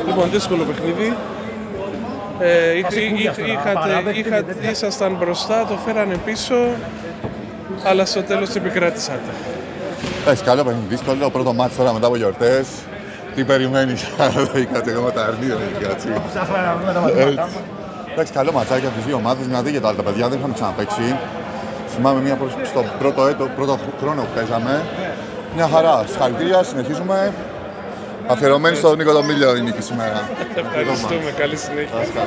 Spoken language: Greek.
Λοιπόν, δύσκολο παιχνίδι. Ήσασταν μπροστά, το φέρανε πίσω, αλλά στο τέλος επικράτησατε. Εντάξει, καλό παιχνίδι, δύσκολο. Πρώτο μάτι τώρα μετά από γιορτές. Τι περιμένεις, κάτι εγώ με τα αρνία, έτσι. Εντάξει, καλό ματσάκι από τις δύο ομάδες, δηλαδή για τα άλλα παιδιά δεν είχαμε ξαναπαίξει. Θυμάμαι στο πρώτο χρόνο που παίζαμε. Μια χαρά, συγχαρητήρια, συνεχίζουμε. Αφιερωμένοι στον Νίκο Τομίλιο η νίκη σήμερα. Ευχαριστούμε, καλή συνέχεια.